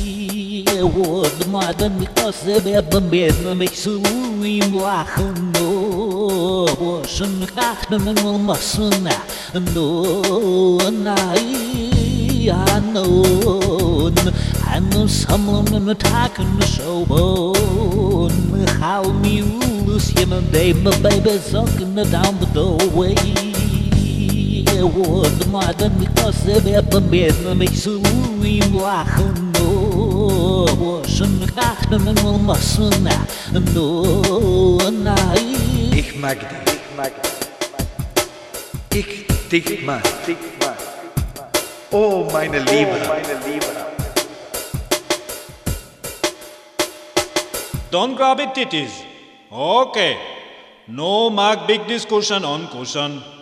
Word maar dan ik ze hebben met me zo in lachen no was een graag de mengel masna no nai anon samlam met haken zo bon how mules je me baby sucking down the doorway Word maar dan ik ze hebben met me zo in lachen was een graag de mengel masna no nai Ich mag dich. Ich dich mag. Oh, meine Liebe. Don't grab it titties. Okay. No mark big discussion on cushion.